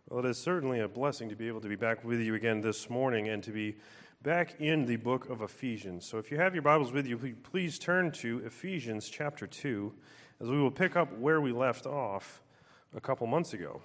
Well, it is certainly a blessing to be able to be back with you again this morning and to be back in the book of Ephesians. So if you have your Bibles with you, please turn to Ephesians chapter 2, as we will pick up where we left off a couple months ago.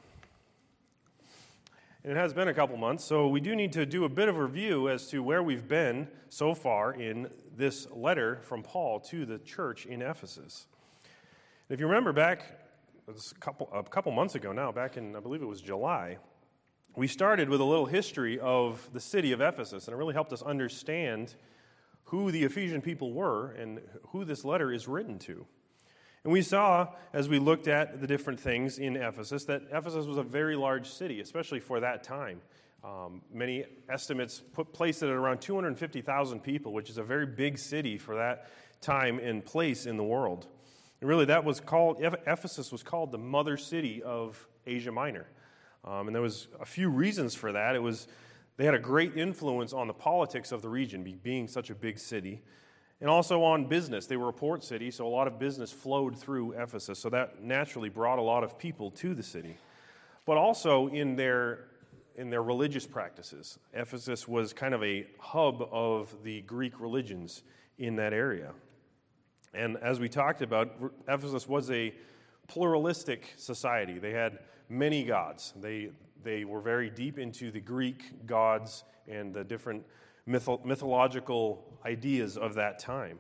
And it has been a couple months, so we do need to do a bit of a review as to where we've been so far in this letter from Paul to the church in Ephesus. If you remember back a couple months ago now, back in, I believe it was July, we started with a little history of the city of Ephesus, and it really helped us understand who the Ephesian people were and who this letter is written to. And we saw, as we looked at the different things in Ephesus, that Ephesus was a very large city, especially for that time. Many estimates place it at around 250,000 people, which is a very big city for that time and place in the world. And really, Ephesus was called the mother city of Asia Minor. And there was a few reasons for that. They had a great influence on the politics of the region, being such a big city. And also on business. They were a port city, so a lot of business flowed through Ephesus. So that naturally brought a lot of people to the city. But also in their religious practices. Ephesus was kind of a hub of the Greek religions in that area. And as we talked about, Ephesus was a pluralistic society. They had many gods. They were very deep into the Greek gods and the different mythological ideas of that time.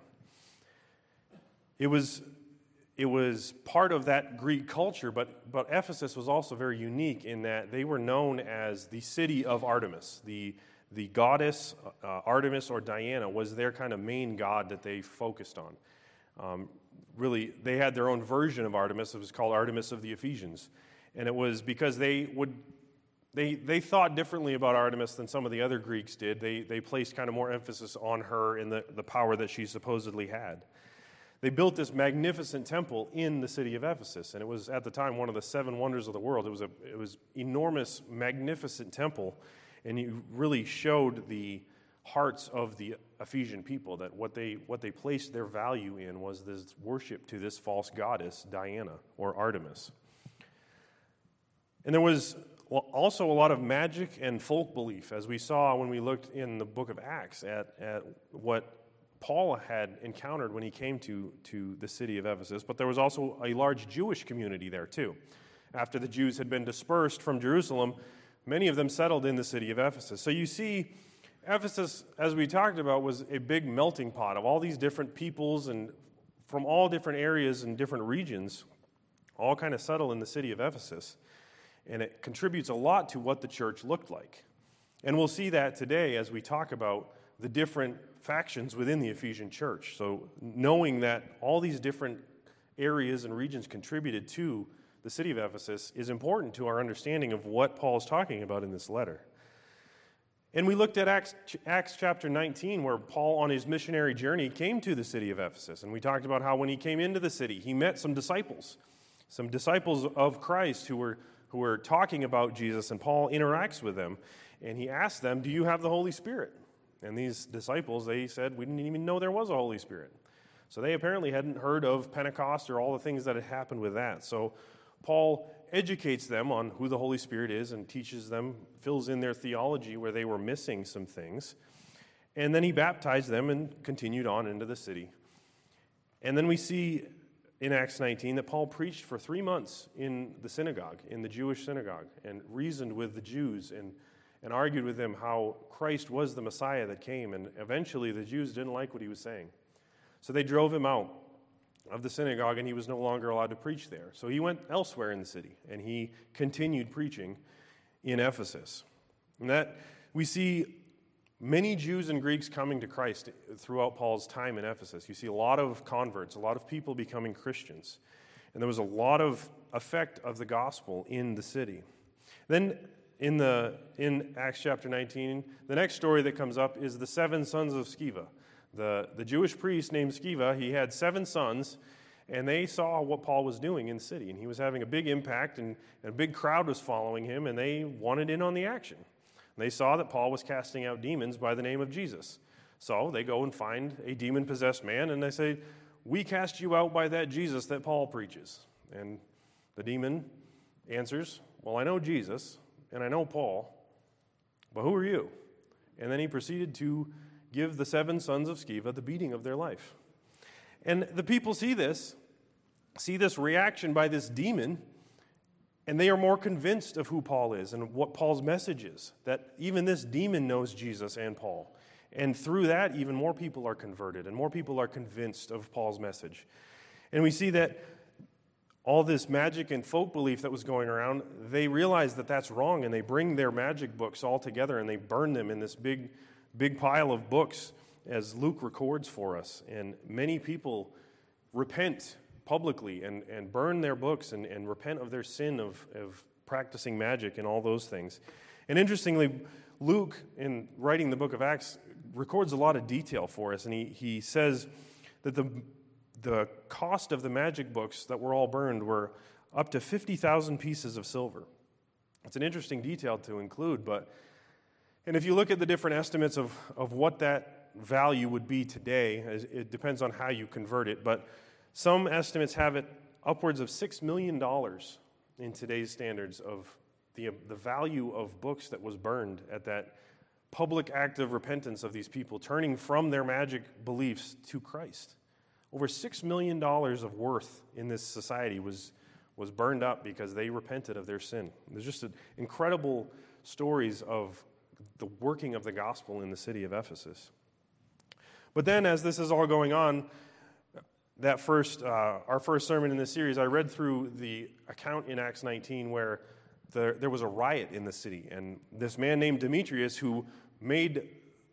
It was part of that Greek culture, but Ephesus was also very unique in that they were known as the city of Artemis. The goddess Artemis or Diana was their kind of main god that they focused on. Really, they had their own version of Artemis. It was called Artemis of the Ephesians. And it was because they thought differently about Artemis than some of the other Greeks did. They placed kind of more emphasis on her and the power that she supposedly had. They built this magnificent temple in the city of Ephesus, and it was at the time one of the seven wonders of the world. It was enormous, magnificent temple, and it really showed the hearts of the Ephesian people, that what they placed their value in was this worship to this false goddess, Diana, or Artemis. And there was also a lot of magic and folk belief, as we saw when we looked in the book of Acts at what Paul had encountered when he came to the city of Ephesus. But there was also a large Jewish community there too. After the Jews had been dispersed from Jerusalem, many of them settled in the city of Ephesus. So you see, Ephesus, as we talked about, was a big melting pot of all these different peoples and from all different areas and different regions, all kind of settle in the city of Ephesus. And it contributes a lot to what the church looked like. And we'll see that today as we talk about the different factions within the Ephesian church. So knowing that all these different areas and regions contributed to the city of Ephesus is important to our understanding of what Paul is talking about in this letter. And we looked at Acts chapter 19, where Paul, on his missionary journey, came to the city of Ephesus. And we talked about how when he came into the city, he met some disciples of Christ who were talking about Jesus, and Paul interacts with them. And he asked them, "Do you have the Holy Spirit?" And these disciples, they said, "We didn't even know there was a Holy Spirit." So they apparently hadn't heard of Pentecost or all the things that had happened with that. So Paul educates them on who the Holy Spirit is and teaches them, fills in their theology where they were missing some things. And then he baptized them and continued on into the city. And then we see in Acts 19 that Paul preached for 3 months in the synagogue, in the Jewish synagogue, and reasoned with the Jews and argued with them how Christ was the Messiah that came. And eventually the Jews didn't like what he was saying. So they drove him out of the synagogue, and he was no longer allowed to preach there. So he went elsewhere in the city, and he continued preaching in Ephesus. And that we see many Jews and Greeks coming to Christ throughout Paul's time in Ephesus. You see a lot of converts, a lot of people becoming Christians. And there was a lot of effect of the gospel in the city. Then in Acts chapter 19, the next story that comes up is the 7 sons of Sceva. The Jewish priest named Sceva, he had 7 sons, and they saw what Paul was doing in the city. And he was having a big impact, and a big crowd was following him, and they wanted in on the action. And they saw that Paul was casting out demons by the name of Jesus. So they go and find a demon-possessed man, and they say, "We cast you out by that Jesus that Paul preaches." And the demon answers, "Well, I know Jesus, and I know Paul, but who are you? And then he proceeded to give the 7 sons of Sceva the beating of their life. And the people see this reaction by this demon, and they are more convinced of who Paul is and what Paul's message is, that even this demon knows Jesus and Paul. And through that, even more people are converted, and more people are convinced of Paul's message. And we see that all this magic and folk belief that was going around, they realize that that's wrong, and they bring their magic books all together, and they burn them in this big pile of books, as Luke records for us. And many people repent publicly and burn their books and repent of their sin of practicing magic and all those things. And interestingly, Luke, in writing the book of Acts, records a lot of detail for us, and he says that the cost of the magic books that were all burned were up to 50,000 pieces of silver. It's an interesting detail to include, and if you look at the different estimates of what that value would be today, it depends on how you convert it, but some estimates have it upwards of $6 million in today's standards of the value of books that was burned at that public act of repentance of these people, turning from their magic beliefs to Christ. Over $6 million of worth in this society was burned up because they repented of their sin. There's just incredible stories of the working of the gospel in the city of Ephesus. But then, as this is all going on, our first sermon in this series, I read through the account in Acts 19 where there was a riot in the city, and this man named Demetrius, who made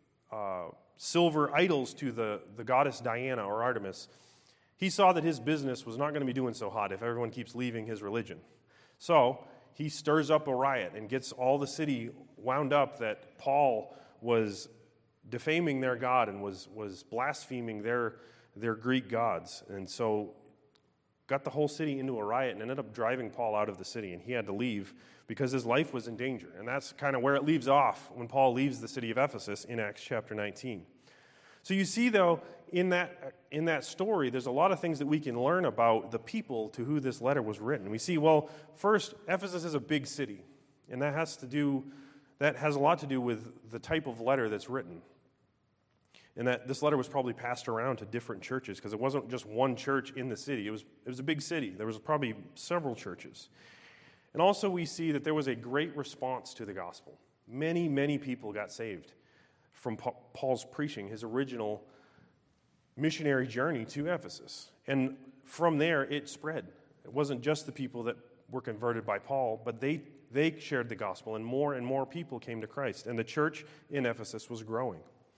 silver idols to the goddess Diana or Artemis, he saw that his business was not going to be doing so hot if everyone keeps leaving his religion. So he stirs up a riot and gets all the city wound up that Paul was defaming their God and was blaspheming their Greek gods. And so got the whole city into a riot and ended up driving Paul out of the city, and he had to leave because his life was in danger. And that's kind of where it leaves off when Paul leaves the city of Ephesus in Acts chapter 19. So you see, though, in that story, there's a lot of things that we can learn about the people to who this letter was written. We see, well, first, Ephesus is a big city, and that has a lot to do with the type of letter that's written. And that this letter was probably passed around to different churches, because it wasn't just one church in the city. It was a big city. There was probably several churches. And also we see that there was a great response to the gospel. Many, many people got saved from Paul's preaching, his original missionary journey to Ephesus. And from there, it spread. It wasn't just the people that were converted by Paul, but they shared the gospel, and more people came to Christ. And the church in Ephesus was growing.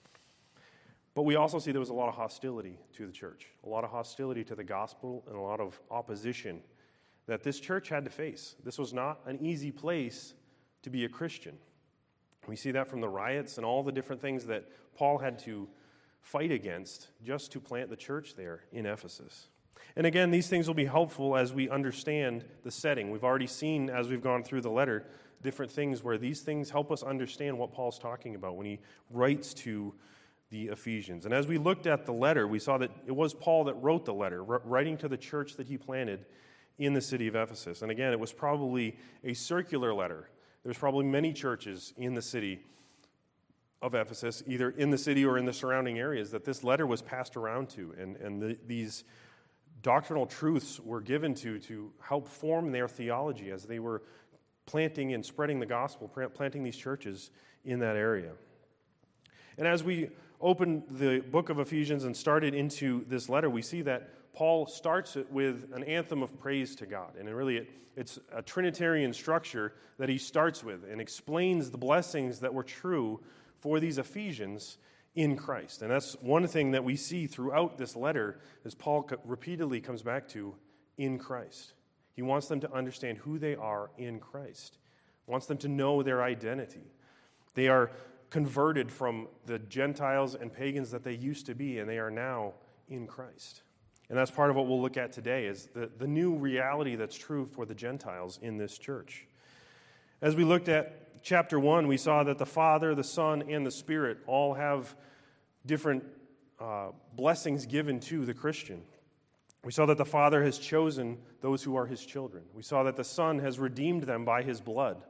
But we also see there was a lot of hostility to the church, a lot of hostility to the gospel, and a lot of opposition that this church had to face. This was not an easy place to be a Christian. We see that from the riots and all the different things that Paul had to fight against just to plant the church there in Ephesus. And again, these things will be helpful as we understand the setting. We've already seen, as we've gone through the letter, different things where these things help us understand what Paul's talking about when he writes to the Ephesians. And as we looked at the letter, we saw that it was Paul that wrote the letter, writing to the church that he planted in the city of Ephesus. And again, it was probably a circular letter. There's probably many churches in the city of Ephesus, either in the city or in the surrounding areas, that this letter was passed around to. And these doctrinal truths were given to help form their theology as they were planting and spreading the gospel, planting these churches in that area. And as we opened the book of Ephesians and started into this letter, we see that Paul starts it with an anthem of praise to God. And really, it's a Trinitarian structure that he starts with and explains the blessings that were true for these Ephesians in Christ. And that's one thing that we see throughout this letter, as Paul repeatedly comes back to, in Christ. He wants them to understand who they are in Christ. He wants them to know their identity. They are converted from the Gentiles and pagans that they used to be, and they are now in Christ. And that's part of what we'll look at today, is the new reality that's true for the Gentiles in this church. As we looked at chapter 1, we saw that the Father, the Son, and the Spirit all have different blessings given to the Christian. We saw that the Father has chosen those who are his children. We saw that the Son has redeemed them by his blood.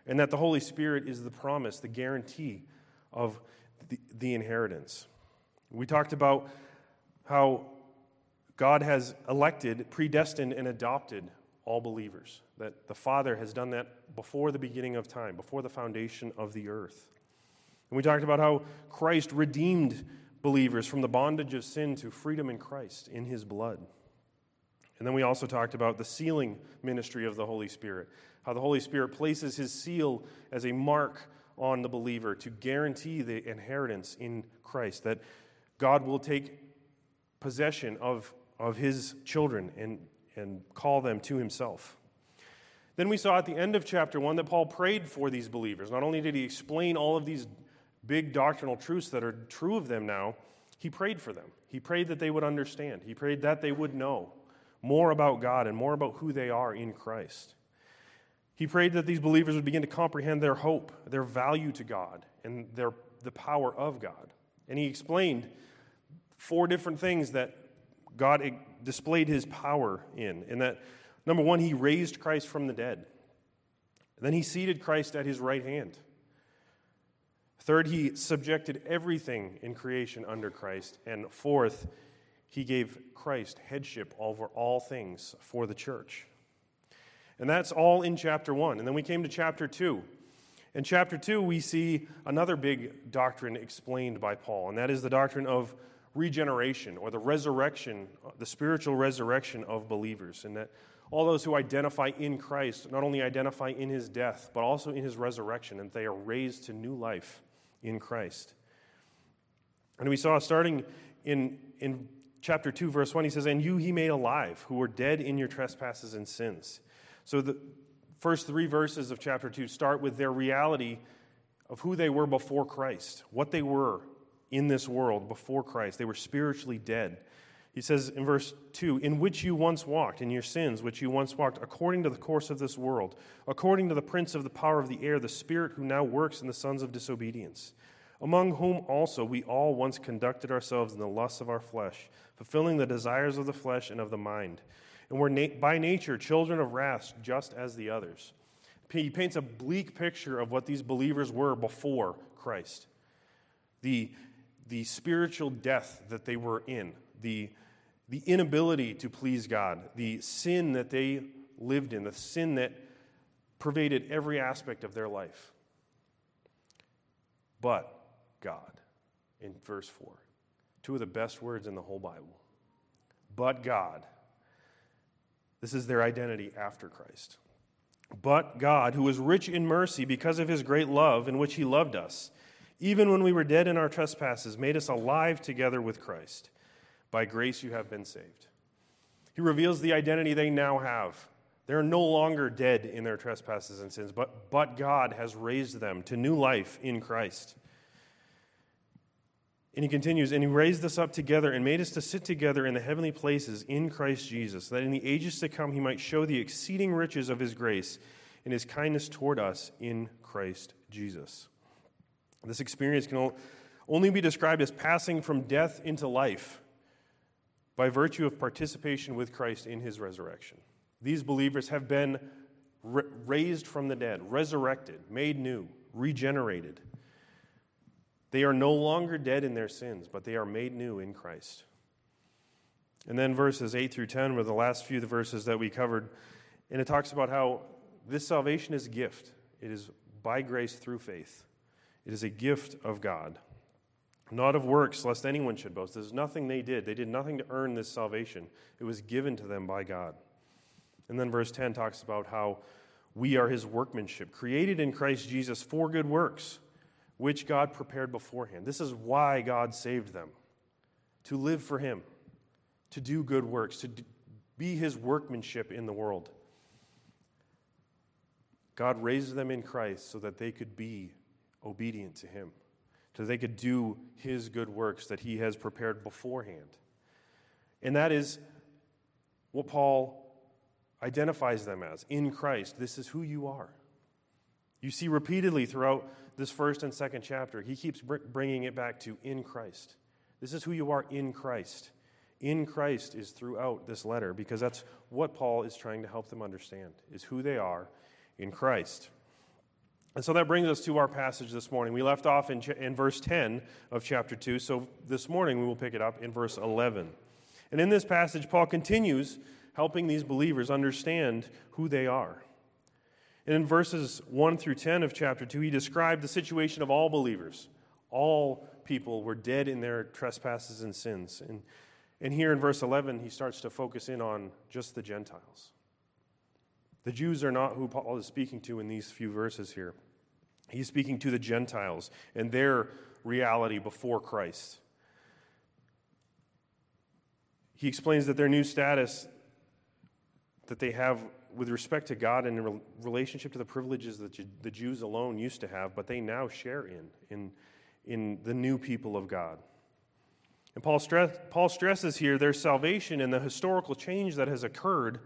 and that the Holy Spirit is the promise, the guarantee of the inheritance. We talked about how God has elected, predestined, and adopted all believers, that the Father has done that before the beginning of time, before the foundation of the earth. And we talked about how Christ redeemed believers from the bondage of sin to freedom in Christ, in his blood. And then we also talked about the sealing ministry of the Holy Spirit, how the Holy Spirit places his seal as a mark on the believer to guarantee the inheritance in Christ, that God will take possession of his children and call them to himself. Then we saw at the end of chapter 1 that Paul prayed for these believers. Not only did he explain all of these big doctrinal truths that are true of them now, he prayed for them. He prayed that they would understand. He prayed that they would know more about God and more about who they are in Christ. He prayed that these believers would begin to comprehend their hope, their value to God, and the power of God. And he explained 4 different things that God displayed his power in. And that, number 1, he raised Christ from the dead. Then he seated Christ at his right hand. 3rd, he subjected everything in creation under Christ. And 4th, he gave Christ headship over all things for the church. And that's all in chapter 1. And then we came to chapter 2. In chapter 2, we see another big doctrine explained by Paul, and that is the doctrine of regeneration, or the resurrection, the spiritual resurrection of believers, and that all those who identify in Christ not only identify in his death, but also in his resurrection, and they are raised to new life in Christ. And we saw starting in chapter 2, verse 1, he says, "And you he made alive, who were dead in your trespasses and sins." So the first 3 verses of chapter 2 start with their reality of who they were before Christ, what they were in this world before Christ. They were spiritually dead. He says in verse 2, "In which you once walked, in your sins, which you once walked, according to the course of this world, according to the prince of the power of the air, the spirit who now works in the sons of disobedience, among whom also we all once conducted ourselves in the lusts of our flesh, fulfilling the desires of the flesh and of the mind, and were by nature children of wrath, just as the others." He paints a bleak picture of what these believers were before Christ. The spiritual death that they were in, the inability to please God, the sin that they lived in, the sin that pervaded every aspect of their life. But God, in verse 4, 2 of the best words in the whole Bible. But God. This is their identity after Christ. But God, who is rich in mercy because of his great love in which he loved us, even when we were dead in our trespasses, made us alive together with Christ. By grace you have been saved. He reveals the identity they now have. They're no longer dead in their trespasses and sins, but God has raised them to new life in Christ. And he continues, "And he raised us up together and made us to sit together in the heavenly places in Christ Jesus, that in the ages to come he might show the exceeding riches of his grace and his kindness toward us in Christ Jesus." This experience can only be described as passing from death into life by virtue of participation with Christ in his resurrection. These believers have been raised from the dead, resurrected, made new, regenerated. They are no longer dead in their sins, but they are made new in Christ. And then verses 8 through 10 were the last few of the verses that we covered, and it talks about how this salvation is a gift. It is by grace through faith. It is a gift of God, not of works, lest anyone should boast. There's nothing they did. They did nothing to earn this salvation. It was given to them by God. And then verse 10 talks about how we are his workmanship, created in Christ Jesus for good works, which God prepared beforehand. This is why God saved them, to live for him, to do good works, to be his workmanship in the world. God raised them in Christ so that they could be obedient to him, so they could do his good works that he has prepared beforehand. And that is what Paul identifies them as. In Christ, this is who you are. You see repeatedly throughout this first and second chapter, he keeps bringing it back to in Christ. This is who you are in Christ. In Christ is throughout this letter, because that's what Paul is trying to help them understand, is who they are in Christ. And so that brings us to our passage this morning. We left off in verse 10 of chapter 2, so this morning we will pick it up in verse 11. And in this passage, Paul continues helping these believers understand who they are. And in verses 1 through 10 of chapter 2, he described the situation of all believers. All people were dead in their trespasses and sins. And here in verse 11, he starts to focus in on just the Gentiles. The Jews are not who Paul is speaking to in these few verses here. He's speaking to the Gentiles and their reality before Christ. He explains that their new status that they have with respect to God and in relationship to the privileges that the Jews alone used to have, but they now share in the new people of God. And Paul stresses here their salvation and the historical change that has occurred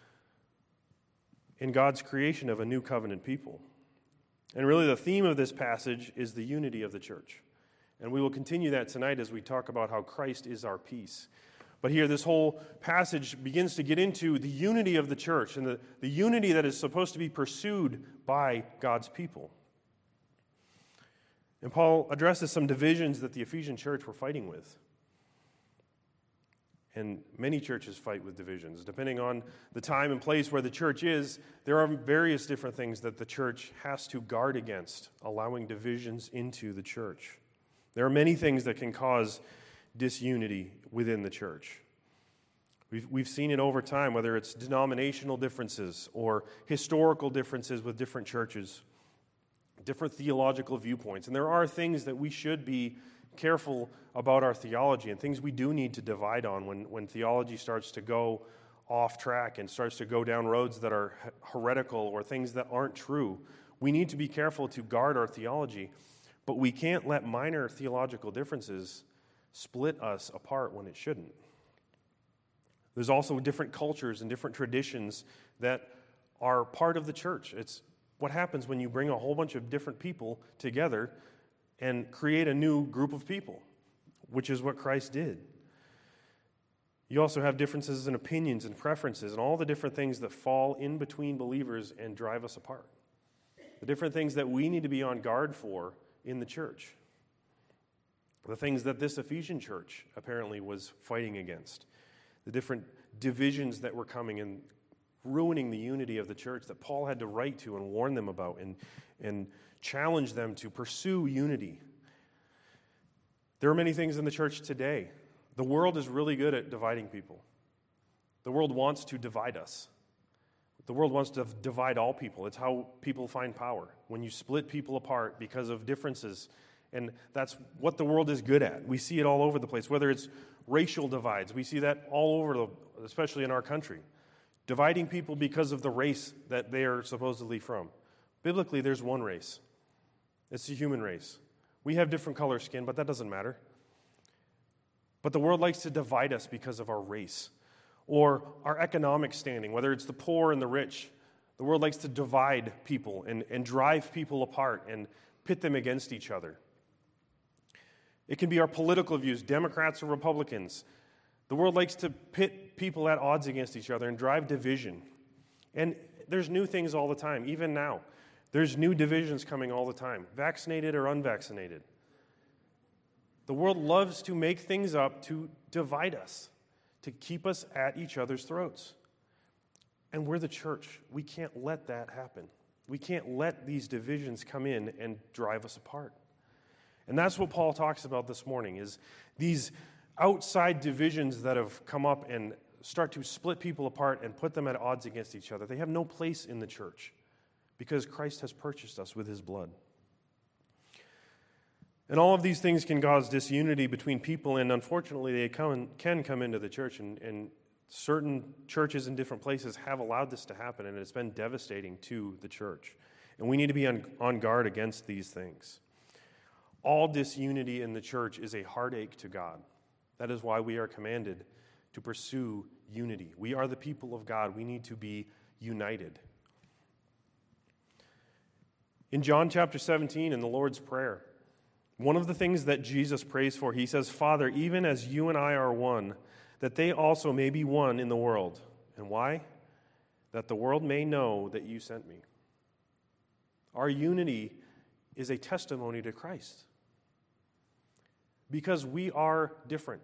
in God's creation of a new covenant people. And really the theme of this passage is the unity of the church. And we will continue that tonight as we talk about how Christ is our peace. But here this whole passage begins to get into the unity of the church and the unity that is supposed to be pursued by God's people. And Paul addresses some divisions that the Ephesian church were fighting with. And many churches fight with divisions. Depending on the time and place where the church is, there are various different things that the church has to guard against, allowing divisions into the church. There are many things that can cause disunity within the church. We've seen it over time, whether it's denominational differences or historical differences with different churches, different theological viewpoints. And there are things that we should be careful about our theology and things we do need to divide on when theology starts to go off track and starts to go down roads that are heretical or things that aren't true. We need to be careful to guard our theology, but we can't let minor theological differences split us apart when it shouldn't. There's also different cultures and different traditions that are part of the church. It's what happens when you bring a whole bunch of different people together and create a new group of people, which is what Christ did. You also have differences in opinions and preferences and all the different things that fall in between believers and drive us apart. The different things that we need to be on guard for in the church. The things that this Ephesian church apparently was fighting against. The different divisions that were coming and ruining the unity of the church that Paul had to write to and warn them about and challenge them to pursue unity. There are many things in the church today. The world is really good at dividing people. The world wants to divide us. The world wants to divide all people. It's how people find power. When you split people apart because of differences, and that's what the world is good at. We see it all over the place, whether it's racial divides. We see that all over, especially in our country. Dividing people because of the race that they are supposedly from. Biblically, there's one race. It's the human race. We have different color skin, but that doesn't matter. But the world likes to divide us because of our race or our economic standing, whether it's the poor and the rich. The world likes to divide people and drive people apart and pit them against each other. It can be our political views, Democrats or Republicans. The world likes to pit people at odds against each other and drive division. And there's new things all the time, even now. There's new divisions coming all the time, vaccinated or unvaccinated. The world loves to make things up to divide us, to keep us at each other's throats. And we're the church. We can't let that happen. We can't let these divisions come in and drive us apart. And that's what Paul talks about this morning, is these outside divisions that have come up and start to split people apart and put them at odds against each other. They have no place in the church because Christ has purchased us with his blood. And all of these things can cause disunity between people, and unfortunately they can come into the church, and certain churches in different places have allowed this to happen, and it's been devastating to the church. And we need to be on guard against these things. All disunity in the church is a heartache to God. That is why we are commanded to pursue unity. We are the people of God. We need to be united. In John chapter 17, in the Lord's Prayer, one of the things that Jesus prays for, he says, "Father, even as you and I are one, that they also may be one in the world." And why? That the world may know that you sent me. Our unity is a testimony to Christ. Because we are different.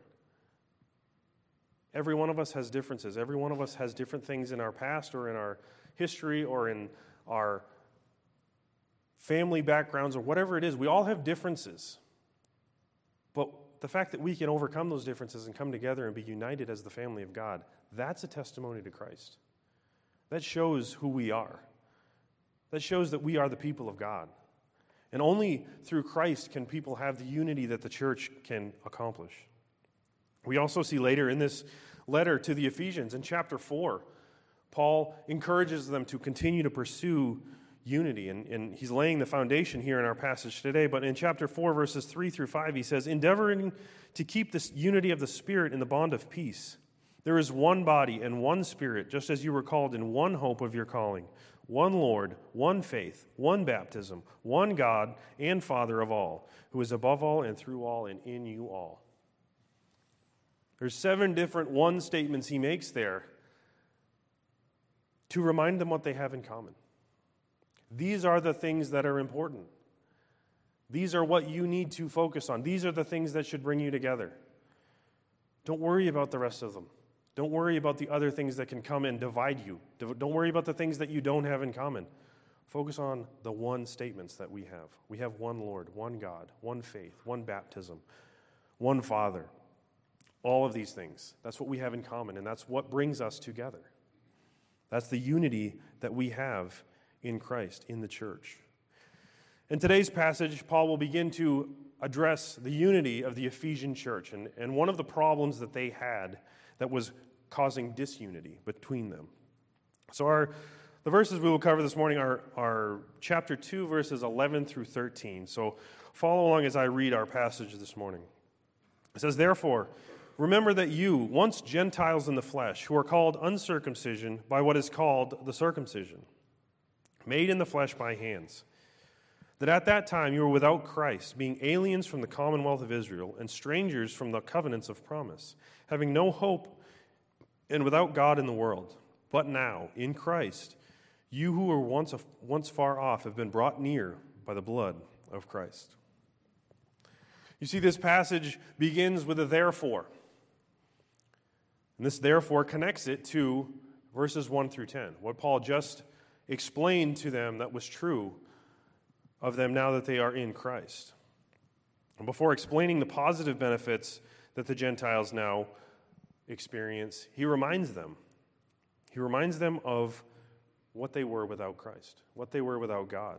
Every one of us has differences. Every one of us has different things in our past or in our history or in our family backgrounds or whatever it is. We all have differences. But the fact that we can overcome those differences and come together and be united as the family of God, that's a testimony to Christ. That shows who we are. That shows that we are the people of God. And only through Christ can people have the unity that the church can accomplish. We also see later in this letter to the Ephesians, in chapter 4, Paul encourages them to continue to pursue unity. And he's laying the foundation here in our passage today. But in chapter 4, verses 3 through 5, he says, endeavoring to keep this unity of the Spirit in the bond of peace. There is one body and one Spirit, just as you were called in one hope of your calling. One Lord, one faith, one baptism, one God and Father of all, who is above all and through all and in you all. There's 7 different one statements he makes there to remind them what they have in common. These are the things that are important. These are what you need to focus on. These are the things that should bring you together. Don't worry about the rest of them. Don't worry about the other things that can come and divide you. Don't worry about the things that you don't have in common. Focus on the one statements that we have. We have one Lord, one God, one faith, one baptism, one Father. All of these things. That's what we have in common, and that's what brings us together. That's the unity that we have in Christ, in the church. In today's passage, Paul will begin to address the unity of the Ephesian church and one of the problems that they had that was causing disunity between them. So the verses we will cover this morning are chapter 2, verses 11 through 13. So follow along as I read our passage this morning. It says, therefore, remember that you, once Gentiles in the flesh, who are called uncircumcision by what is called the circumcision, made in the flesh by hands, that at that time you were without Christ, being aliens from the commonwealth of Israel and strangers from the covenants of promise, having no hope and without God in the world. But now, in Christ, you who were once far off have been brought near by the blood of Christ. You see, this passage begins with a therefore. And this therefore connects it to verses 1 through 10. What Paul just explained to them that was true of them now that they are in Christ. And before explaining the positive benefits that the Gentiles now experience, he reminds them. He reminds them of what they were without Christ, what they were without God.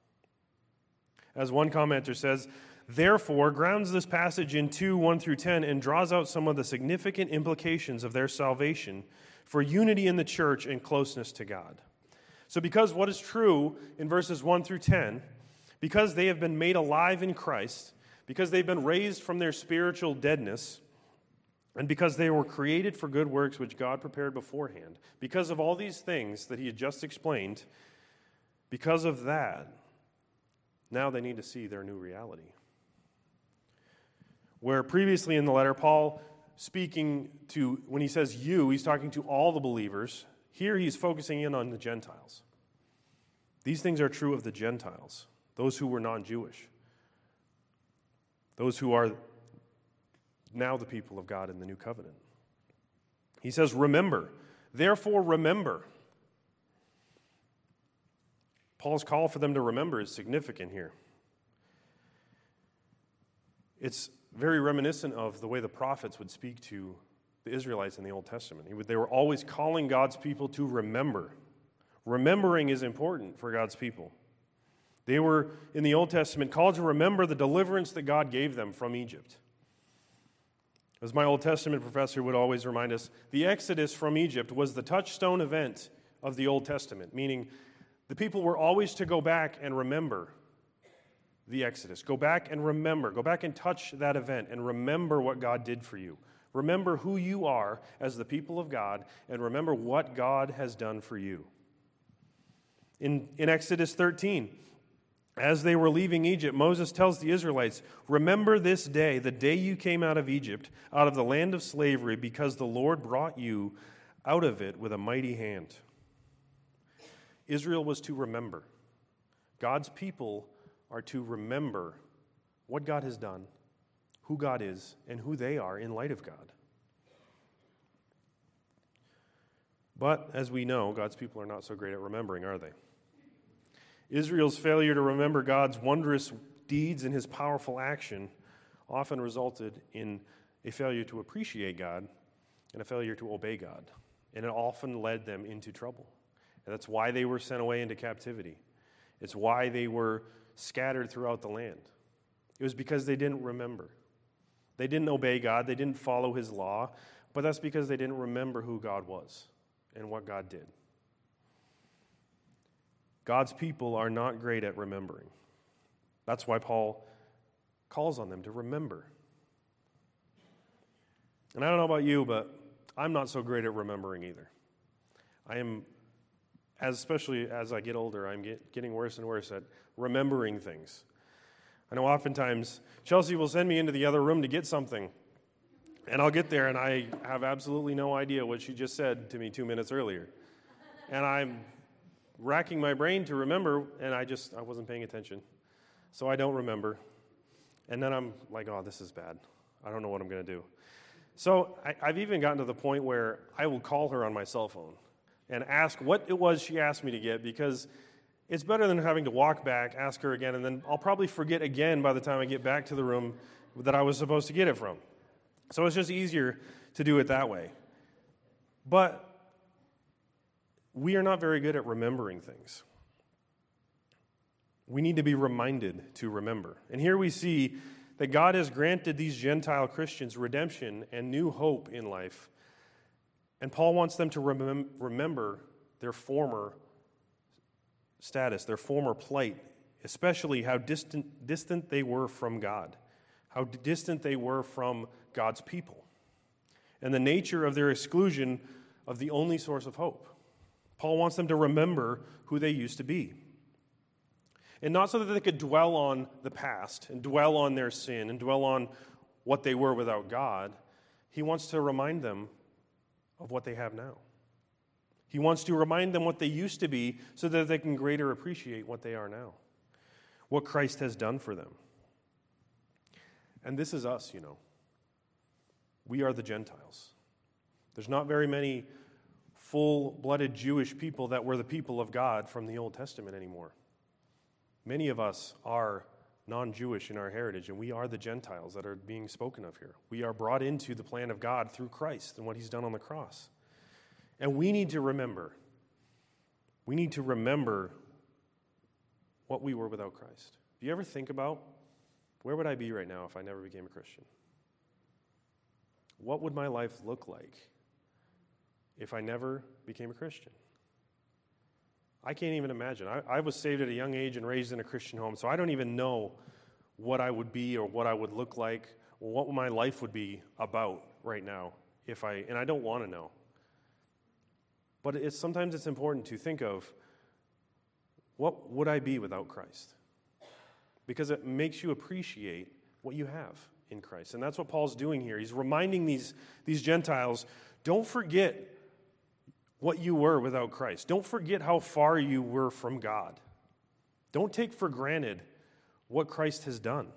As one commenter says, therefore grounds this passage in 2:1 through 10 and draws out some of the significant implications of their salvation for unity in the church and closeness to God. So because what is true in verses 1 through 10, because they have been made alive in Christ, because they've been raised from their spiritual deadness, and because they were created for good works which God prepared beforehand, because of all these things that he had just explained, because of that, now they need to see their new reality. Where previously in the letter, Paul speaking to, when he says you, he's talking to all the believers. Here he's focusing in on the Gentiles. These things are true of the Gentiles, those who were non-Jewish, those who are now the people of God in the new covenant. He says, remember. Therefore, remember. Paul's call for them to remember is significant here. It's very reminiscent of the way the prophets would speak to the Israelites in the Old Testament. They were always calling God's people to remember. Remembering is important for God's people. They were, in the Old Testament, called to remember the deliverance that God gave them from Egypt. As my Old Testament professor would always remind us, the Exodus from Egypt was the touchstone event of the Old Testament, meaning the people were always to go back and remember the Exodus. Go back and remember. Go back and touch that event and remember what God did for you. Remember who you are as the people of God and remember what God has done for you. In Exodus 13, as they were leaving Egypt, Moses tells the Israelites, remember this day, the day you came out of Egypt, out of the land of slavery, because the Lord brought you out of it with a mighty hand. Israel was to remember. God's people are to remember what God has done, who God is, and who they are in light of God. But, as we know, God's people are not so great at remembering, are they? Israel's failure to remember God's wondrous deeds and his powerful action often resulted in a failure to appreciate God and a failure to obey God. And it often led them into trouble. And that's why they were sent away into captivity. It's why they were scattered throughout the land. It was because they didn't remember. They didn't obey God. They didn't follow his law. But that's because they didn't remember who God was and what God did. God's people are not great at remembering. That's why Paul calls on them to remember. And I don't know about you, but I'm not so great at remembering either. I am, especially as I get older, I'm getting worse and worse at remembering things. I know oftentimes Chelsea will send me into the other room to get something, and I'll get there and I have absolutely no idea what she just said to me 2 minutes earlier. And I'm racking my brain to remember, and I wasn't paying attention. So I don't remember. And then I'm like, oh, this is bad. I don't know what I'm going to do. So I've even gotten to the point where I will call her on my cell phone and ask what it was she asked me to get, because it's better than having to walk back, ask her again, and then I'll probably forget again by the time I get back to the room that I was supposed to get it from. So it's just easier to do it that way. But we are not very good at remembering things. We need to be reminded to remember. And here we see that God has granted these Gentile Christians redemption and new hope in life. And Paul wants them to remember their former status, their former plight, especially how distant they were from God, how distant they were from God's people, and the nature of their exclusion of the only source of hope. Paul wants them to remember who they used to be. And not so that they could dwell on the past and dwell on their sin and dwell on what they were without God. He wants to remind them of what they have now. He wants to remind them what they used to be so that they can greater appreciate what they are now, what Christ has done for them. And this is us, you know. We are the Gentiles. There's not very many full-blooded Jewish people that were the people of God from the Old Testament anymore. Many of us are non-Jewish in our heritage, and we are the Gentiles that are being spoken of here. We are brought into the plan of God through Christ and what he's done on the cross. And we need to remember. We need to remember what we were without Christ. Do you ever think about, where would I be right now if I never became a Christian? What would my life look like if I never became a Christian? I can't even imagine. I was saved at a young age and raised in a Christian home, so I don't even know what I would be or what I would look like or what my life would be about right now and I don't want to know. But sometimes it's important to think of, what would I be without Christ? Because it makes you appreciate what you have in Christ. And that's what Paul's doing here. He's reminding these Gentiles, don't forget what you were without Christ. Don't forget how far you were from God. Don't take for granted what Christ has done.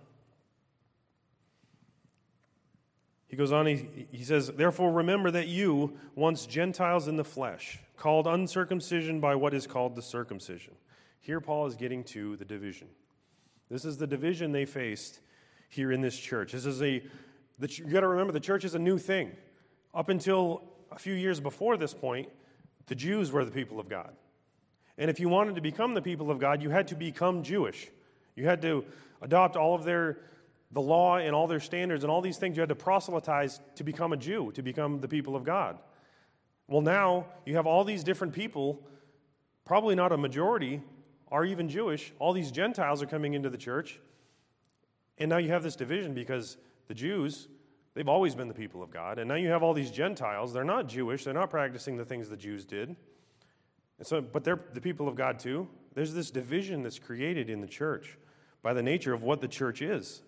He goes on, he says, therefore remember that you, once Gentiles in the flesh, called uncircumcision by what is called the circumcision. Here Paul is getting to the division. This is the division they faced here in this church. You got to remember, the church is a new thing. Up until a few years before this point, the Jews were the people of God. And if you wanted to become the people of God, you had to become Jewish. You had to adopt all of the law and all their standards and all these things. You had to proselytize to become a Jew, to become the people of God. Well, now you have all these different people, probably not a majority are even Jewish. All these Gentiles are coming into the church. And now you have this division because the Jews, they've always been the people of God. And now you have all these Gentiles. They're not Jewish. They're not practicing the things the Jews did. But they're the people of God too. There's this division that's created in the church by the nature of what the church is.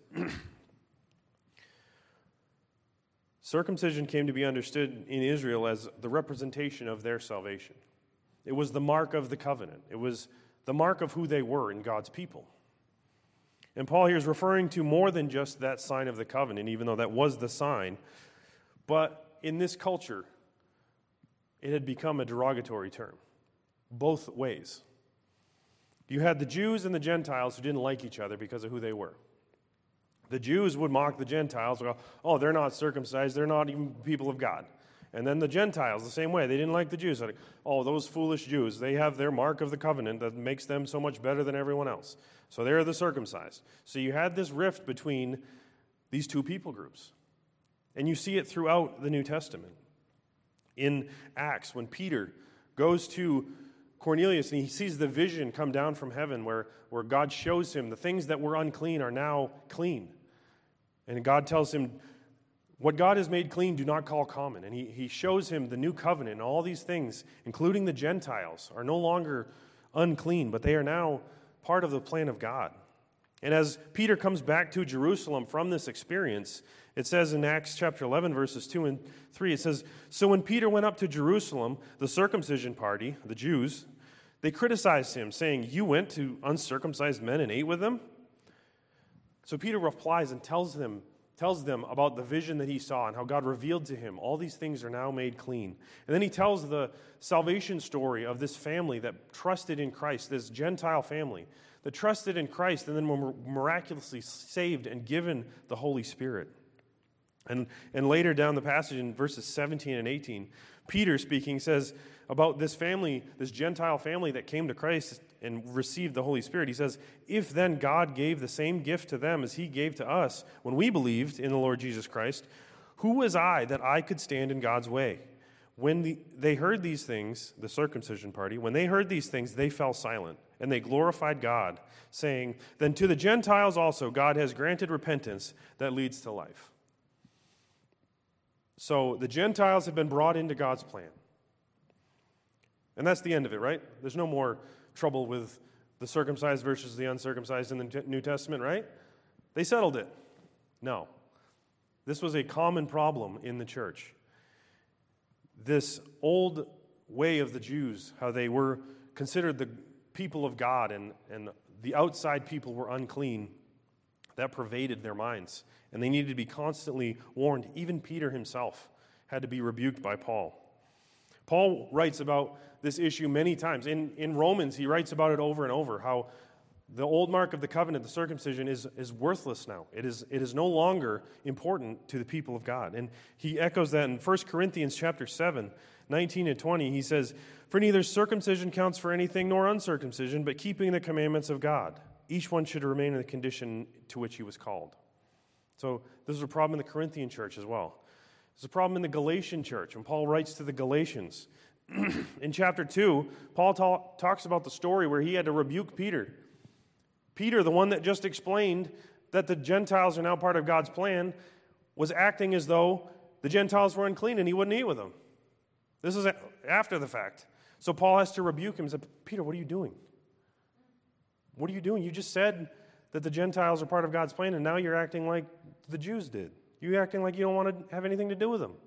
Circumcision came to be understood in Israel as the representation of their salvation. It was the mark of the covenant. It was the mark of who they were in God's people. And Paul here is referring to more than just that sign of the covenant, even though that was the sign. But in this culture, it had become a derogatory term, both ways. You had the Jews and the Gentiles who didn't like each other because of who they were. The Jews would mock the Gentiles, go, oh, they're not circumcised, they're not even people of God. And then the Gentiles, the same way, they didn't like the Jews. Like, oh, those foolish Jews, they have their mark of the covenant that makes them so much better than everyone else. So they're the circumcised. So you had this rift between these two people groups. And you see it throughout the New Testament. In Acts, when Peter goes to Cornelius and he sees the vision come down from heaven where God shows him the things that were unclean are now clean. And God tells him, what God has made clean, do not call common. And he shows him the new covenant, and all these things, including the Gentiles, are no longer unclean, but they are now part of the plan of God. And as Peter comes back to Jerusalem from this experience, it says in Acts chapter 11, verses 2 and 3, it says, so when Peter went up to Jerusalem, the circumcision party, the Jews, they criticized him, saying, you went to uncircumcised men and ate with them? So Peter replies and tells them about the vision that he saw and how God revealed to him all these things are now made clean. And then he tells the salvation story of this family that trusted in Christ, this Gentile family that trusted in Christ and then were miraculously saved and given the Holy Spirit. And later down the passage in verses 17 and 18, Peter speaking says about this family, this Gentile family that came to Christ and received the Holy Spirit. He says, if then God gave the same gift to them as he gave to us when we believed in the Lord Jesus Christ, who was I that I could stand in God's way? When they heard these things, the circumcision party, when they heard these things, they fell silent, and they glorified God, saying, then to the Gentiles also God has granted repentance that leads to life. So the Gentiles have been brought into God's plan. And that's the end of it, right? There's no more trouble with the circumcised versus the uncircumcised in the New Testament, right? They settled it. No. This was a common problem in the church. This old way of the Jews, how they were considered the people of God and the outside people were unclean, that pervaded their minds. And they needed to be constantly warned. Even Peter himself had to be rebuked by Paul. Paul writes about this issue many times. In Romans, he writes about it over and over, how the old mark of the covenant, the circumcision, is worthless now. It is no longer important to the people of God. And he echoes that in 1 Corinthians chapter 7, 19 and 20. He says, for neither circumcision counts for anything nor uncircumcision, but keeping the commandments of God. Each one should remain in the condition to which he was called. So this is a problem in the Corinthian church as well. There's a problem in the Galatian church. When Paul writes to the Galatians, in chapter 2, Paul talks about the story where he had to rebuke Peter. Peter, the one that just explained that the Gentiles are now part of God's plan, was acting as though the Gentiles were unclean and he wouldn't eat with them. This is after the fact. So Paul has to rebuke him and say, Peter, what are you doing? What are you doing? You just said that the Gentiles are part of God's plan, and now you're acting like the Jews did. You're acting like you don't want to have anything to do with them.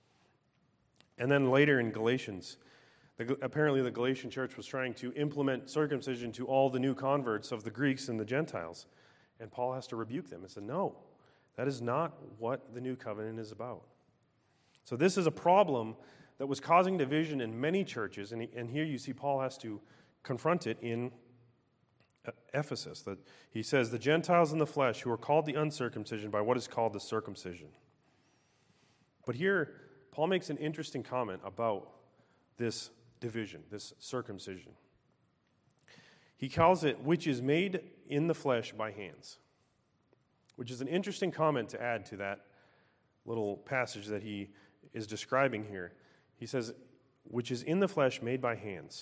And then later in Galatians, apparently the Galatian church was trying to implement circumcision to all the new converts of the Greeks and the Gentiles. And Paul has to rebuke them and say, no, that is not what the new covenant is about. So this is a problem that was causing division in many churches, and here you see Paul has to confront it in Ephesus. That he says, the Gentiles in the flesh who are called the uncircumcision by what is called the circumcision. But here, Paul makes an interesting comment about this division, this circumcision. He calls it, which is made in the flesh by hands, which is an interesting comment to add to that little passage that he is describing here. He says, which is in the flesh made by hands.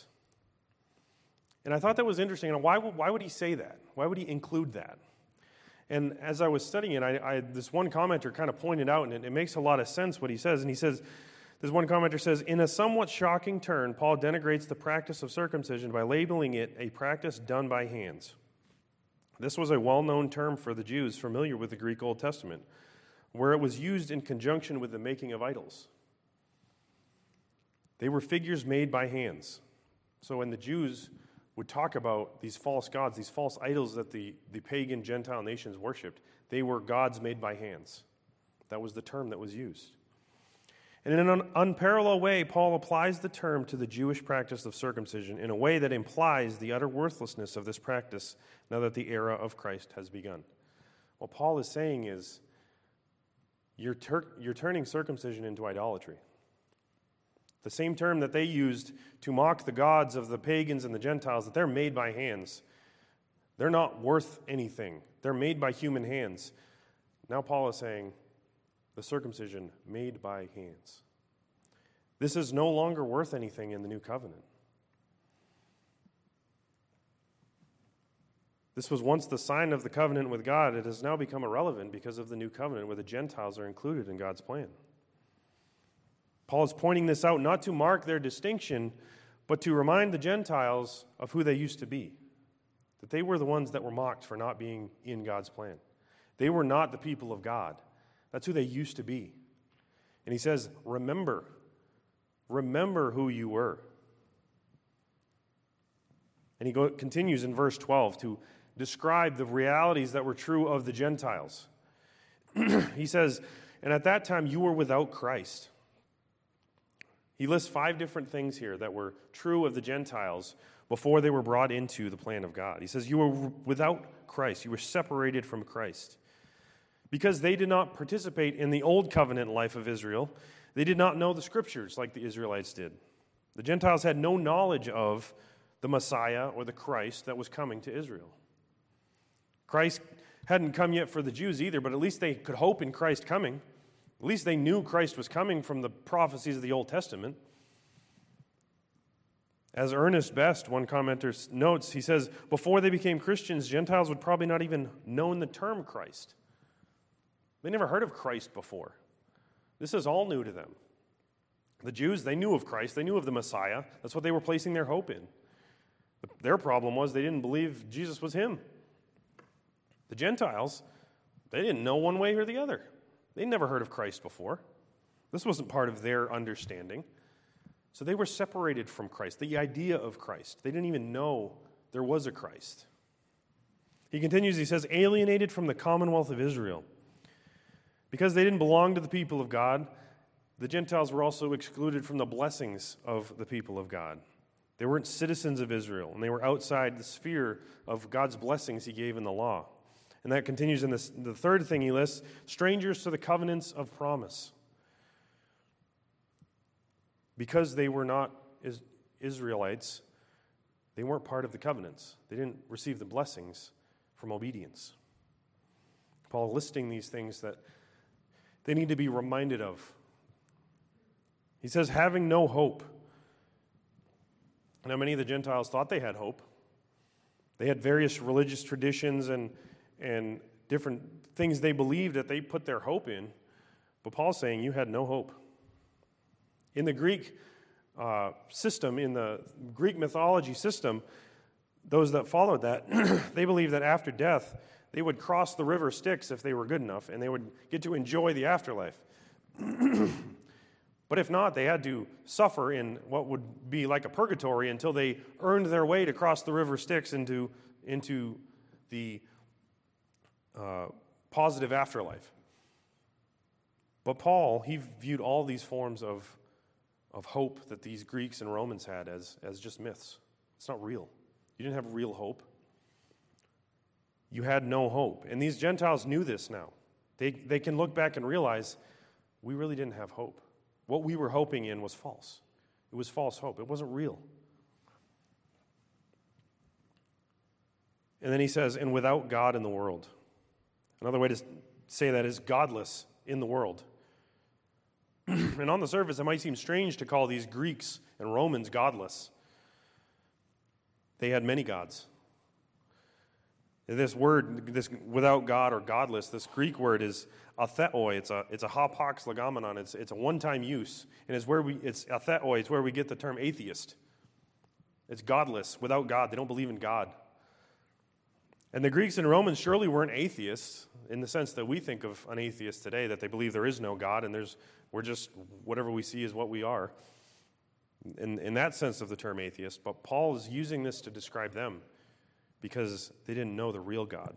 And I thought that was interesting. And why would he say that? Why would he include that? And as I was studying it, this one commenter kind of pointed out, and it makes a lot of sense what he says. And he says, this one commenter says, in a somewhat shocking turn, Paul denigrates the practice of circumcision by labeling it a practice done by hands. This was a well-known term for the Jews familiar with the Greek Old Testament, where it was used in conjunction with the making of idols. They were figures made by hands. So when the Jews would talk about these false gods, these false idols that the pagan Gentile nations worshipped. They were gods made by hands. That was the term that was used. And in an unparalleled way, Paul applies the term to the Jewish practice of circumcision in a way that implies the utter worthlessness of this practice now that the era of Christ has begun. What Paul is saying is, you're turning circumcision into idolatry. The same term that they used to mock the gods of the pagans and the Gentiles, that they're made by hands. They're not worth anything. They're made by human hands. Now Paul is saying, the circumcision made by hands. This is no longer worth anything in the new covenant. This was once the sign of the covenant with God. It has now become irrelevant because of the new covenant where the Gentiles are included in God's plan. Paul is pointing this out not to mark their distinction, but to remind the Gentiles of who they used to be. That they were the ones that were mocked for not being in God's plan. They were not the people of God. That's who they used to be. And he says, remember who you were. And he continues in verse 12 to describe the realities that were true of the Gentiles. He says, and at that time you were without Christ. He lists 5 different things here that were true of the Gentiles before they were brought into the plan of God. He says, you were without Christ. You were separated from Christ. Because they did not participate in the old covenant life of Israel, they did not know the scriptures like the Israelites did. The Gentiles had no knowledge of the Messiah or the Christ that was coming to Israel. Christ hadn't come yet for the Jews either, but at least they could hope in Christ coming. At least they knew Christ was coming from the prophecies of the Old Testament. As Ernest Best, one commenter, notes, he says, before they became Christians, Gentiles would probably not even known the term Christ. They never heard of Christ before. This is all new to them. The Jews, they knew of Christ. They knew of the Messiah. That's what they were placing their hope in. Their problem was they didn't believe Jesus was him. The Gentiles, they didn't know one way or the other. They never heard of Christ before. This wasn't part of their understanding. So they were separated from Christ, the idea of Christ. They didn't even know there was a Christ. He continues, he says, alienated from the commonwealth of Israel. Because they didn't belong to the people of God, the Gentiles were also excluded from the blessings of the people of God. They weren't citizens of Israel, and they were outside the sphere of God's blessings he gave in the law. And that continues in the third thing he lists, strangers to the covenants of promise. Because they were not Israelites, they weren't part of the covenants. They didn't receive the blessings from obedience. Paul listing these things that they need to be reminded of. He says, having no hope. Now, many of the Gentiles thought they had hope. They had various religious traditions and different things they believed that they put their hope in. But Paul's saying, you had no hope. In the Greek system, in the Greek mythology system, those that followed that, they believed that after death, they would cross the river Styx if they were good enough, and they would get to enjoy the afterlife. But if not, they had to suffer in what would be like a purgatory until they earned their way to cross the river Styx into the positive afterlife. But Paul, he viewed all these forms of hope that these Greeks and Romans had as just myths. It's not real. You didn't have real hope. You had no hope. And these Gentiles knew this now. They can look back and realize we really didn't have hope. What we were hoping in was false. It was false hope. It wasn't real. And then he says, and without God in the world. Another way to say that is godless in the world. And on the surface, it might seem strange to call these Greeks and Romans godless. They had many gods. This word, this without God or godless, this Greek word is atheoi. It's a hapax legomenon. It's a one-time use, and it's atheoi. It's where we get the term atheist. It's godless, without God. They don't believe in God. And the Greeks and Romans surely weren't atheists in the sense that we think of an atheist today, that they believe there is no God and we're just whatever we see is what we are. in that sense of the term atheist, but Paul is using this to describe them because they didn't know the real God.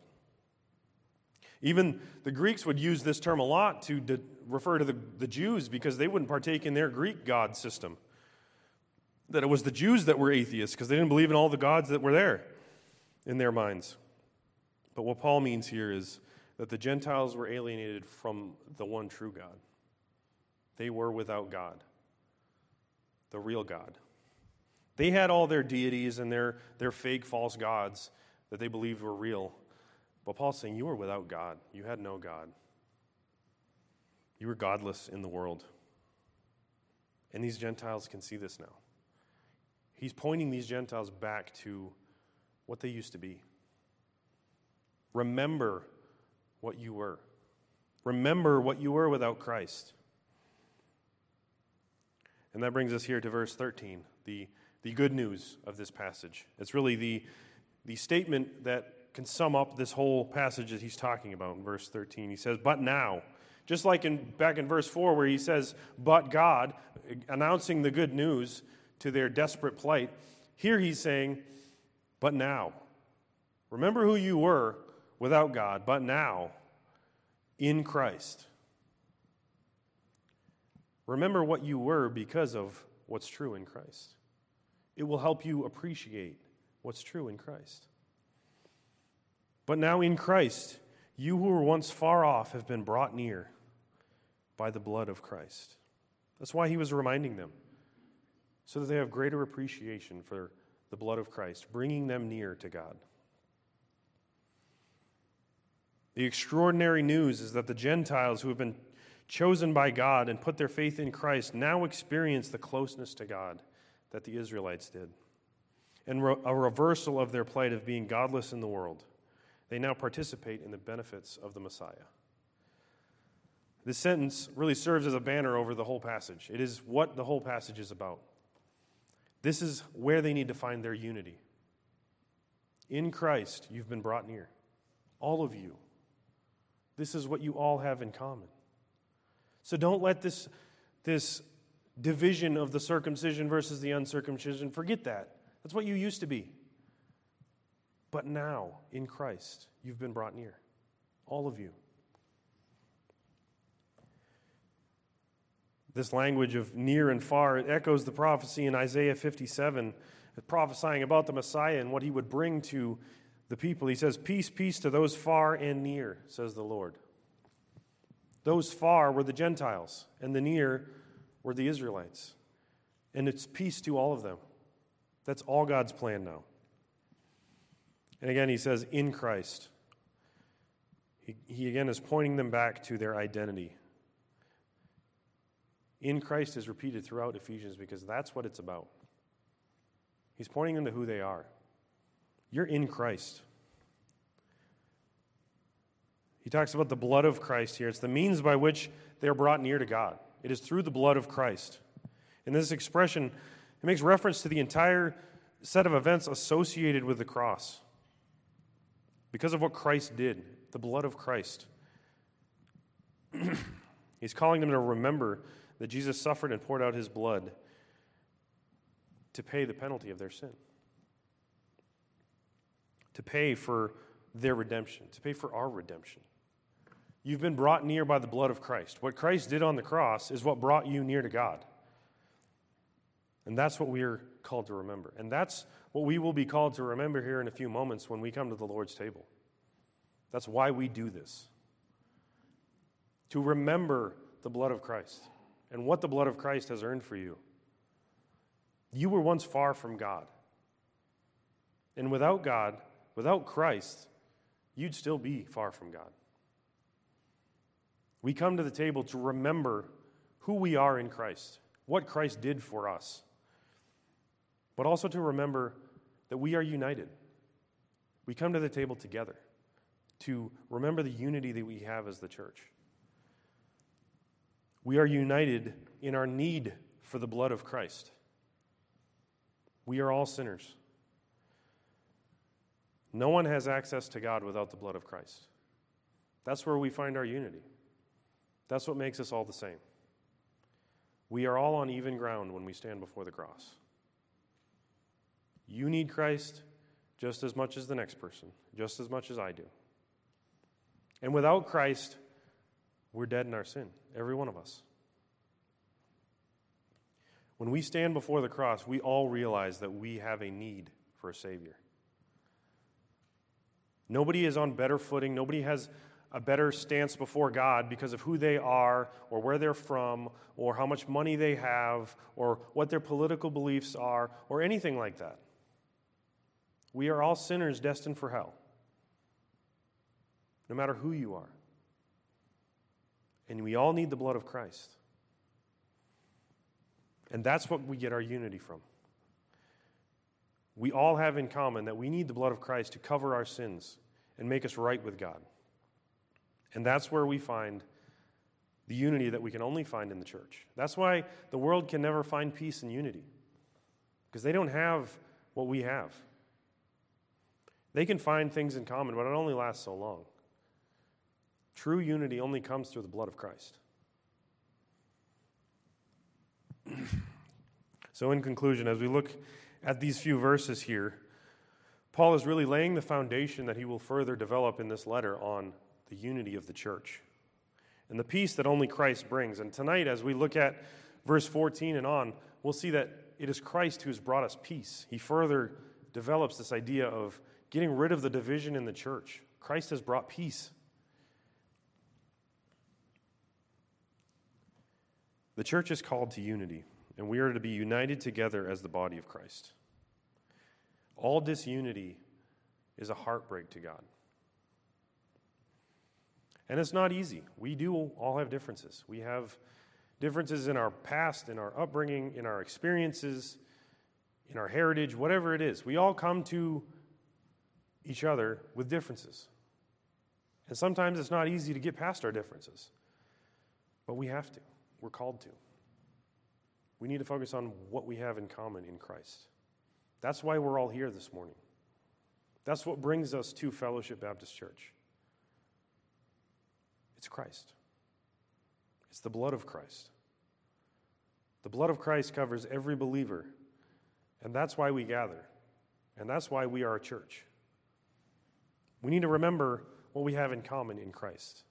Even the Greeks would use this term a lot to refer to the Jews because they wouldn't partake in their Greek god system. That it was the Jews that were atheists because they didn't believe in all the gods that were there in their minds. But what Paul means here is that the Gentiles were alienated from the one true God. They were without God, the real God. They had all their deities and their fake false gods that they believed were real. But Paul's saying you were without God. You had no God. You were godless in the world. And these Gentiles can see this now. He's pointing these Gentiles back to what they used to be. Remember what you were. Remember what you were without Christ. And that brings us here to verse 13, the good news of this passage. It's really the statement that can sum up this whole passage that he's talking about in verse 13. He says, but now. Just like back in verse 4 where he says, but God, announcing the good news to their desperate plight. Here he's saying, but now. Remember who you were without God, but now in Christ. Remember what you were because of what's true in Christ. It will help you appreciate what's true in Christ. But now in Christ, you who were once far off have been brought near by the blood of Christ. That's why he was reminding them, so that they have greater appreciation for the blood of Christ, bringing them near to God. The extraordinary news is that the Gentiles who have been chosen by God and put their faith in Christ now experience the closeness to God that the Israelites did, and a reversal of their plight of being godless in the world. They now participate in the benefits of the Messiah. This sentence really serves as a banner over the whole passage. It is what the whole passage is about. This is where they need to find their unity. In Christ, you've been brought near. All of you. This is what you all have in common. So don't let this division of the circumcision versus the uncircumcision, forget that. That's what you used to be. But now, in Christ, you've been brought near. All of you. This language of near and far, it echoes the prophecy in Isaiah 57, prophesying about the Messiah and what he would bring to the people. He says, peace, peace to those far and near, says the Lord. Those far were the Gentiles, and the near were the Israelites. And it's peace to all of them. That's all God's plan now. And again, he says, in Christ. He again is pointing them back to their identity. In Christ is repeated throughout Ephesians because that's what it's about. He's pointing them to who they are. You're in Christ. He talks about the blood of Christ here. It's the means by which they're brought near to God. It is through the blood of Christ. In this expression, it makes reference to the entire set of events associated with the cross. Because of what Christ did, the blood of Christ. He's calling them to remember that Jesus suffered and poured out his blood to pay the penalty of their sin. To pay for their redemption, to pay for our redemption. You've been brought near by the blood of Christ. What Christ did on the cross is what brought you near to God. And that's what we are called to remember. And that's what we will be called to remember here in a few moments when we come to the Lord's table. That's why we do this. To remember the blood of Christ and what the blood of Christ has earned for you. You were once far from God. And without God, without Christ, you'd still be far from God. We come to the table to remember who we are in Christ, what Christ did for us, but also to remember that we are united. We come to the table together to remember the unity that we have as the church. We are united in our need for the blood of Christ. We are all sinners. No one has access to God without the blood of Christ. That's where we find our unity. That's what makes us all the same. We are all on even ground when we stand before the cross. You need Christ just as much as the next person, just as much as I do. And without Christ, we're dead in our sin, every one of us. When we stand before the cross, we all realize that we have a need for a Savior. Nobody is on better footing. Nobody has a better stance before God because of who they are or where they're from or how much money they have or what their political beliefs are or anything like that. We are all sinners destined for hell, no matter who you are. And we all need the blood of Christ. And that's what we get our unity from. We all have in common that we need the blood of Christ to cover our sins and make us right with God. And that's where we find the unity that we can only find in the church. That's why the world can never find peace and unity, because they don't have what we have. They can find things in common, but it only lasts so long. True unity only comes through the blood of Christ. So in conclusion, as we look at these few verses here, Paul is really laying the foundation that he will further develop in this letter on the unity of the church and the peace that only Christ brings. And tonight, as we look at verse 14 and on, we'll see that it is Christ who has brought us peace. He further develops this idea of getting rid of the division in the church. Christ has brought peace. The church is called to unity, and we are to be united together as the body of Christ. All disunity is a heartbreak to God. And it's not easy. We do all have differences. We have differences in our past, in our upbringing, in our experiences, in our heritage, whatever it is. We all come to each other with differences. And sometimes it's not easy to get past our differences. But we have to. We're called to. We need to focus on what we have in common in Christ. That's why we're all here this morning. That's what brings us to Fellowship Baptist Church. It's Christ. It's the blood of Christ. The blood of Christ covers every believer. And that's why we gather. And that's why we are a church. We need to remember what we have in common in Christ.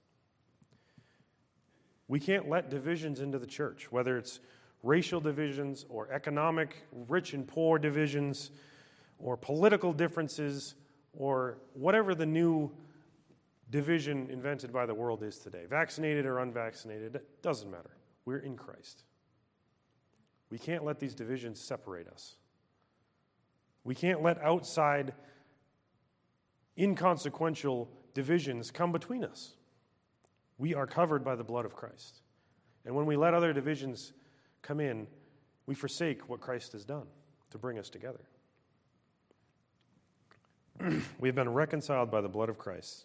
We can't let divisions into the church, whether it's racial divisions or economic, rich and poor divisions or political differences or whatever the new division invented by the world is today. Vaccinated or unvaccinated, it doesn't matter. We're in Christ. We can't let these divisions separate us. We can't let outside inconsequential divisions come between us. We are covered by the blood of Christ. And when we let other divisions come in, we forsake what Christ has done to bring us together. We have been reconciled by the blood of Christ.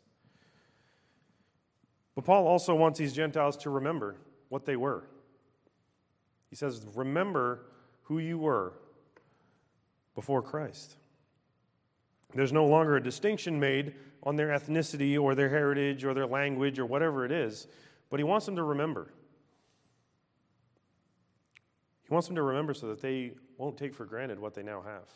But Paul also wants these Gentiles to remember what they were. He says, remember who you were before Christ. There's no longer a distinction made on their ethnicity or their heritage or their language or whatever it is, but he wants them to remember. He wants them to remember so that they won't take for granted what they now have.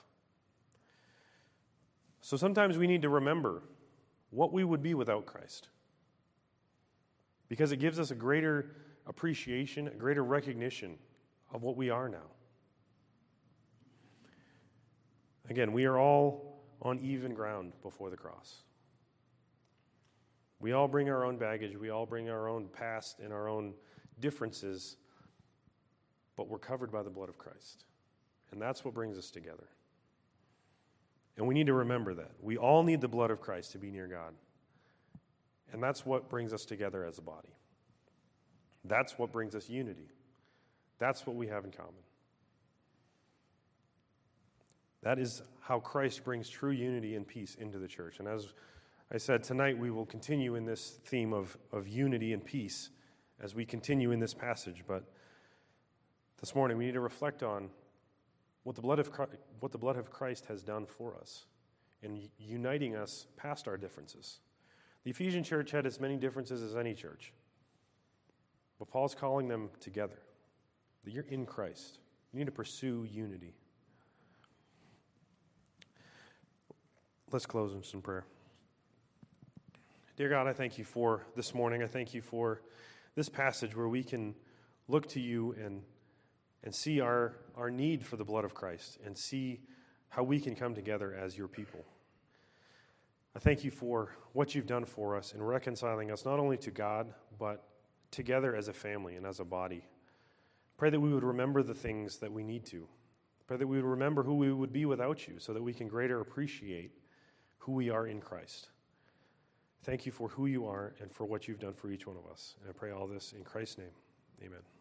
So sometimes we need to remember what we would be without Christ, because it gives us a greater appreciation, a greater recognition of what we are now. Again, we are all on even ground before the cross. We all bring our own baggage, we all bring our own past and our own differences, but we're covered by the blood of Christ. And that's what brings us together. And we need to remember that. We all need the blood of Christ to be near God. And that's what brings us together as a body. That's what brings us unity. That's what we have in common. That is how Christ brings true unity and peace into the church. And as I said, tonight we will continue in this theme of unity and peace as we continue in this passage. But this morning we need to reflect on what the blood of Christ has done for us in uniting us past our differences. The Ephesian church had as many differences as any church, but Paul's calling them together. that you're in Christ. You need to pursue unity. Let's close in some prayer. Dear God, I thank you for this morning. I thank you for this passage where we can look to you and see our need for the blood of Christ and see how we can come together as your people. I thank you for what you've done for us in reconciling us not only to God, but together as a family and as a body. Pray that we would remember the things that we need to. Pray that we would remember who we would be without you so that we can greater appreciate who we are in Christ. Thank you for who you are and for what you've done for each one of us. And I pray all this in Christ's name. Amen.